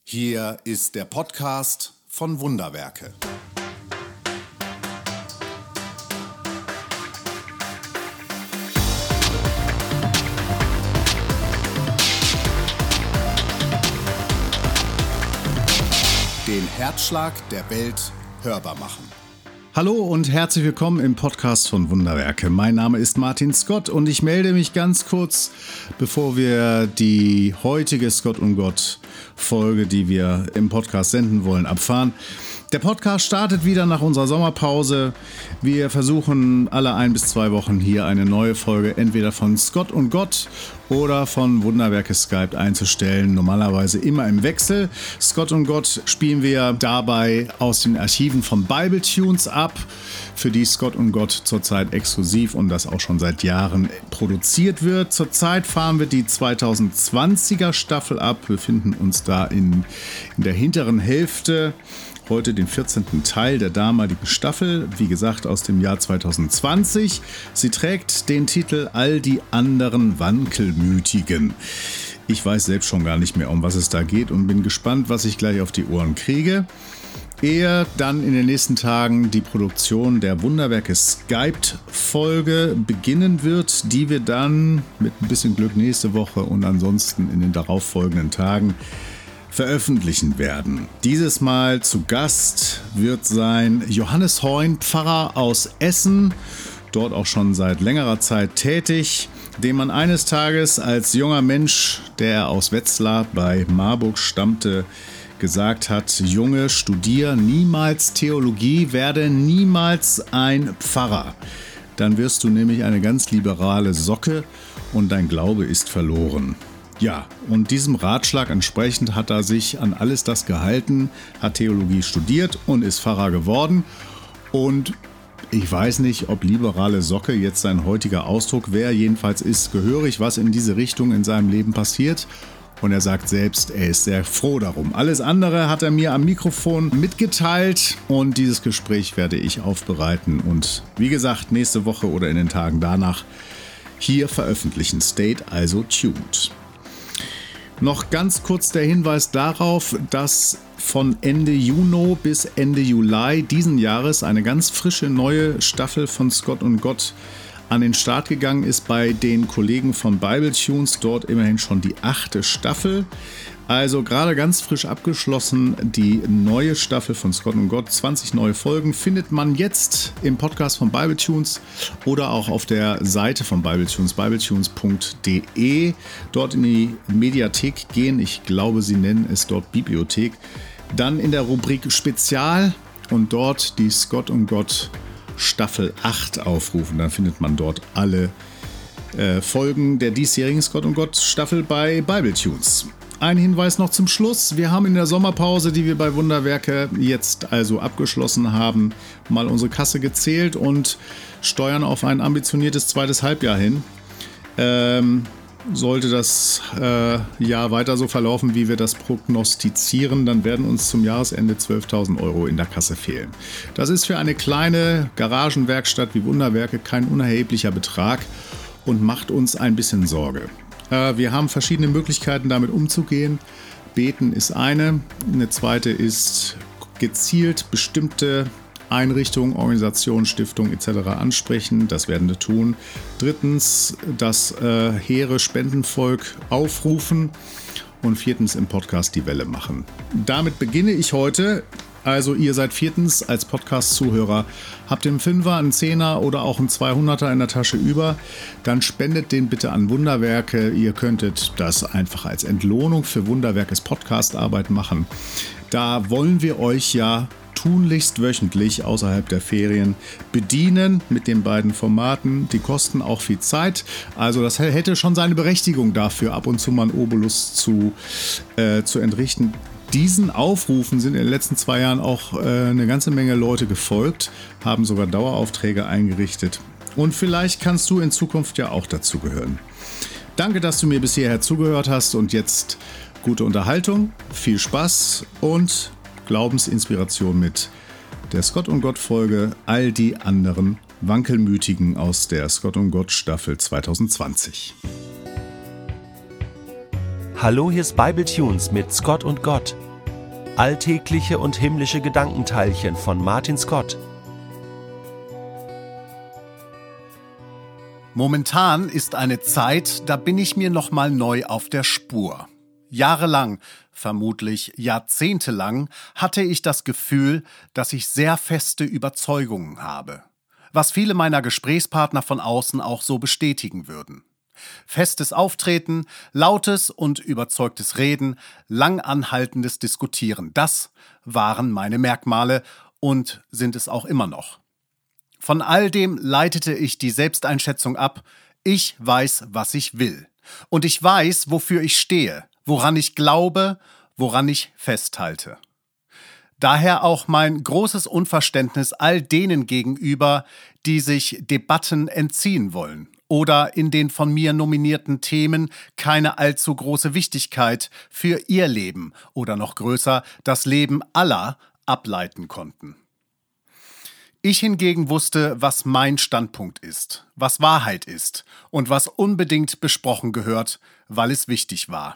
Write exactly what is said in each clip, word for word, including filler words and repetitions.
Hier ist der Podcast von Wunderwerke. Den Herzschlag der Welt hörbar machen. Hallo und herzlich willkommen im Podcast von Wunderwerke. Mein Name ist Martin Scott und ich melde mich ganz kurz, bevor wir die heutige Scott und Gott Folge, die wir im Podcast senden wollen, abfahren. Der Podcast startet wieder nach unserer Sommerpause. Wir versuchen alle ein bis zwei Wochen hier eine neue Folge entweder von Scott und Gott oder von Wunderwerke Skype einzustellen. Normalerweise immer im Wechsel. Scott und Gott spielen wir dabei aus den Archiven von Bibletunes ab, für die Scott und Gott zurzeit exklusiv und das auch schon seit Jahren produziert wird. Zurzeit fahren wir die zweitausendzwanziger Staffel ab, befinden uns da in, in der hinteren Hälfte. Heute den vierzehnten Teil der damaligen Staffel, wie gesagt aus dem Jahr zweitausendzwanzig. Sie trägt den Titel All die anderen Wankelmütigen. Ich weiß selbst schon gar nicht mehr, um was es da geht und bin gespannt, was ich gleich auf die Ohren kriege. Ehe dann in den nächsten Tagen die Produktion der Wunderwerke Skype-Folge beginnen wird, die wir dann mit ein bisschen Glück nächste Woche und ansonsten in den darauffolgenden Tagen veröffentlichen werden. Dieses Mal zu Gast wird sein Johannes Heun, Pfarrer aus Essen, dort auch schon seit längerer Zeit tätig, dem man eines Tages als junger Mensch, der aus Wetzlar bei Marburg stammte, gesagt hat: Junge, studier niemals Theologie, werde niemals ein Pfarrer. Dann wirst du nämlich eine ganz liberale Socke und dein Glaube ist verloren. Ja, und diesem Ratschlag entsprechend hat er sich an alles das gehalten, hat Theologie studiert und ist Pfarrer geworden. Und ich weiß nicht, ob liberale Socke jetzt sein heutiger Ausdruck wäre. Jedenfalls ist gehörig was in diese Richtung in seinem Leben passiert. Und er sagt selbst, er ist sehr froh darum. Alles andere hat er mir am Mikrofon mitgeteilt und dieses Gespräch werde ich aufbereiten und wie gesagt, nächste Woche oder in den Tagen danach hier veröffentlichen. Stay also tuned. Noch ganz kurz der Hinweis darauf, dass von Ende Juni bis Ende Juli diesen Jahres eine ganz frische neue Staffel von Scott und Gott an den Start gegangen ist bei den Kollegen von Bibletunes. Dort immerhin schon die achte Staffel. Also gerade ganz frisch abgeschlossen die neue Staffel von Scott und Gott. zwanzig neue Folgen findet man jetzt im Podcast von Bibletunes oder auch auf der Seite von Bibletunes, bibletunes punkt de. Dort in die Mediathek gehen. Ich glaube, sie nennen es dort Bibliothek. Dann in der Rubrik Spezial und dort die Scott und Gott Staffel acht aufrufen. Dann findet man dort alle äh, Folgen der diesjährigen Scott und Gott Staffel bei Bibletunes. Ein Hinweis noch zum Schluss. Wir haben in der Sommerpause, die wir bei Wunderwerke jetzt also abgeschlossen haben, mal unsere Kasse gezählt und steuern auf ein ambitioniertes zweites Halbjahr hin. Ähm, sollte das äh, Jahr weiter so verlaufen, wie wir das prognostizieren, dann werden uns zum Jahresende zwölftausend Euro in der Kasse fehlen. Das ist für eine kleine Garagenwerkstatt wie Wunderwerke kein unerheblicher Betrag und macht uns ein bisschen Sorge. Wir haben verschiedene Möglichkeiten, damit umzugehen. Beten ist eine. Eine zweite ist gezielt bestimmte Einrichtungen, Organisationen, Stiftungen et cetera ansprechen. Das werden wir tun. Drittens, das äh, hehre Spendenvolk aufrufen. Und viertens, im Podcast die Welle machen. Damit beginne ich heute. Also ihr seid viertens als Podcast-Zuhörer, habt ihr einen Fünfer, einen Zehner oder auch einen zweihunderter in der Tasche über, dann spendet den bitte an Wunderwerke. Ihr könntet das einfach als Entlohnung für Wunderwerkes Podcast-Arbeit machen. Da wollen wir euch ja tunlichst wöchentlich außerhalb der Ferien bedienen mit den beiden Formaten. Die kosten auch viel Zeit. Also das hätte schon seine Berechtigung dafür, ab und zu mal einen Obolus zu, äh, zu entrichten. Diesen Aufrufen sind in den letzten zwei Jahren auch äh, eine ganze Menge Leute gefolgt, haben sogar Daueraufträge eingerichtet. Und vielleicht kannst du in Zukunft ja auch dazu gehören. Danke, dass du mir bis hierher zugehört hast und jetzt gute Unterhaltung, viel Spaß und Glaubensinspiration mit der Scott und Gott Folge All die anderen Wankelmütigen aus der Scott und Gott Staffel zweitausendzwanzig. Hallo, hier ist Bibletunes mit Scott und Gott. Alltägliche und himmlische Gedankenteilchen von Martin Scott. Momentan ist eine Zeit, da bin ich mir noch mal neu auf der Spur. Jahrelang, vermutlich jahrzehntelang, hatte ich das Gefühl, dass ich sehr feste Überzeugungen habe. Was viele meiner Gesprächspartner von außen auch so bestätigen würden. Festes Auftreten, lautes und überzeugtes Reden, lang anhaltendes Diskutieren, das waren meine Merkmale und sind es auch immer noch. Von all dem leitete ich die Selbsteinschätzung ab, ich weiß, was ich will. Und ich weiß, wofür ich stehe, woran ich glaube, woran ich festhalte. Daher auch mein großes Unverständnis all denen gegenüber, die sich Debatten entziehen wollen oder in den von mir nominierten Themen keine allzu große Wichtigkeit für ihr Leben oder noch größer das Leben aller ableiten konnten. Ich hingegen wusste, was mein Standpunkt ist, was Wahrheit ist und was unbedingt besprochen gehört, weil es wichtig war.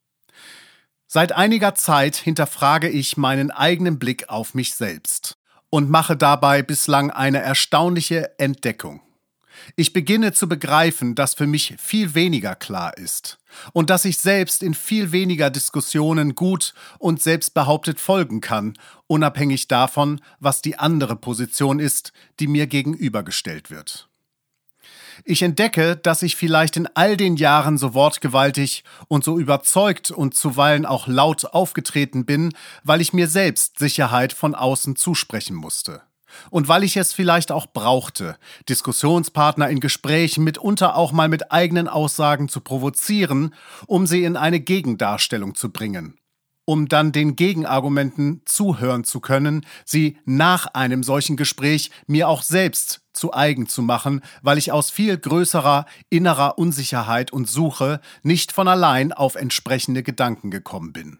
Seit einiger Zeit hinterfrage ich meinen eigenen Blick auf mich selbst und mache dabei bislang eine erstaunliche Entdeckung. Ich beginne zu begreifen, dass für mich viel weniger klar ist und dass ich selbst in viel weniger Diskussionen gut und selbstbehauptet folgen kann, unabhängig davon, was die andere Position ist, die mir gegenübergestellt wird. Ich entdecke, dass ich vielleicht in all den Jahren so wortgewaltig und so überzeugt und zuweilen auch laut aufgetreten bin, weil ich mir selbst Sicherheit von außen zusprechen musste. Und weil ich es vielleicht auch brauchte, Diskussionspartner in Gesprächen mitunter auch mal mit eigenen Aussagen zu provozieren, um sie in eine Gegendarstellung zu bringen. Um dann den Gegenargumenten zuhören zu können, sie nach einem solchen Gespräch mir auch selbst zu eigen zu machen, weil ich aus viel größerer innerer Unsicherheit und Suche nicht von allein auf entsprechende Gedanken gekommen bin.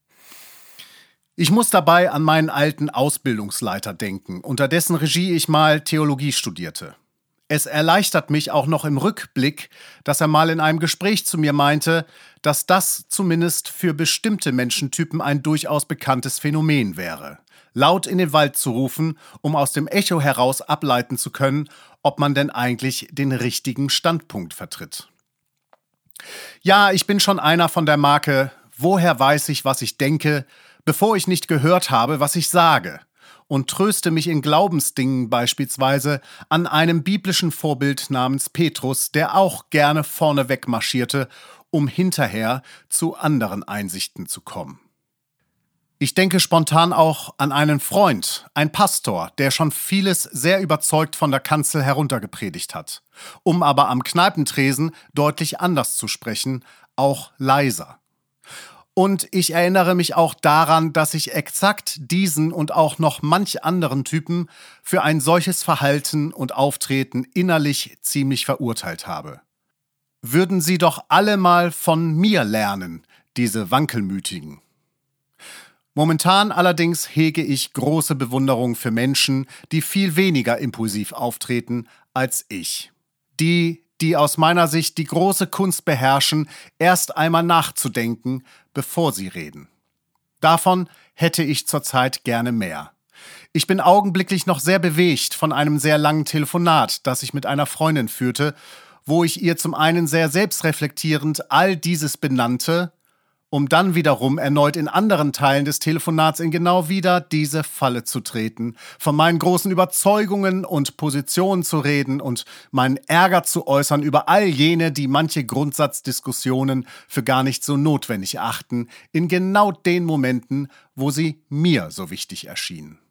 Ich muss dabei an meinen alten Ausbildungsleiter denken, unter dessen Regie ich mal Theologie studierte. Es erleichtert mich auch noch im Rückblick, dass er mal in einem Gespräch zu mir meinte, dass das zumindest für bestimmte Menschentypen ein durchaus bekanntes Phänomen wäre. Laut in den Wald zu rufen, um aus dem Echo heraus ableiten zu können, ob man denn eigentlich den richtigen Standpunkt vertritt. Ja, ich bin schon einer von der Marke, woher weiß ich, was ich denke, bevor ich nicht gehört habe, was ich sage. Und tröste mich in Glaubensdingen beispielsweise an einem biblischen Vorbild namens Petrus, der auch gerne vorneweg marschierte, um hinterher zu anderen Einsichten zu kommen. Ich denke spontan auch an einen Freund, ein Pastor, der schon vieles sehr überzeugt von der Kanzel heruntergepredigt hat, um aber am Kneipentresen deutlich anders zu sprechen, auch leiser. Und ich erinnere mich auch daran, dass ich exakt diesen und auch noch manch anderen Typen für ein solches Verhalten und Auftreten innerlich ziemlich verurteilt habe. Würden sie doch alle mal von mir lernen, diese Wankelmütigen. Momentan allerdings hege ich große Bewunderung für Menschen, die viel weniger impulsiv auftreten als ich. Die, die aus meiner Sicht die große Kunst beherrschen, erst einmal nachzudenken, bevor sie reden. Davon hätte ich zurzeit gerne mehr. Ich bin augenblicklich noch sehr bewegt von einem sehr langen Telefonat, das ich mit einer Freundin führte, wo ich ihr zum einen sehr selbstreflektierend all dieses benannte, um dann wiederum erneut in anderen Teilen des Telefonats in genau wieder diese Falle zu treten, von meinen großen Überzeugungen und Positionen zu reden und meinen Ärger zu äußern über all jene, die manche Grundsatzdiskussionen für gar nicht so notwendig achten, in genau den Momenten, wo sie mir so wichtig erschienen.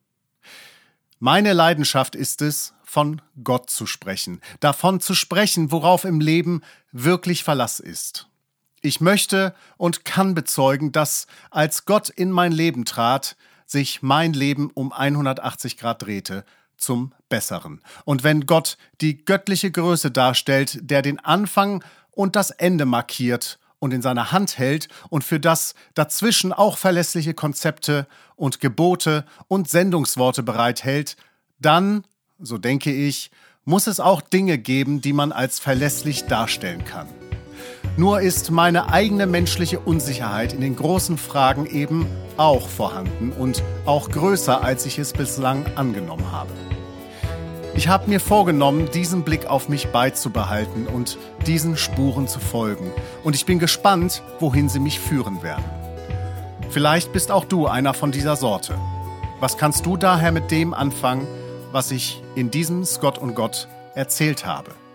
Meine Leidenschaft ist es, von Gott zu sprechen, davon zu sprechen, worauf im Leben wirklich Verlass ist. Ich möchte und kann bezeugen, dass, als Gott in mein Leben trat, sich mein Leben um hundertachtzig Grad drehte, zum Besseren. Und wenn Gott die göttliche Größe darstellt, der den Anfang und das Ende markiert und in seiner Hand hält und für das dazwischen auch verlässliche Konzepte und Gebote und Sendungsworte bereithält, dann, so denke ich, muss es auch Dinge geben, die man als verlässlich darstellen kann. Nur ist meine eigene menschliche Unsicherheit in den großen Fragen eben auch vorhanden und auch größer, als ich es bislang angenommen habe. Ich habe mir vorgenommen, diesen Blick auf mich beizubehalten und diesen Spuren zu folgen. Und ich bin gespannt, wohin sie mich führen werden. Vielleicht bist auch du einer von dieser Sorte. Was kannst du daher mit dem anfangen, was ich in diesem Scott und Gott erzählt habe?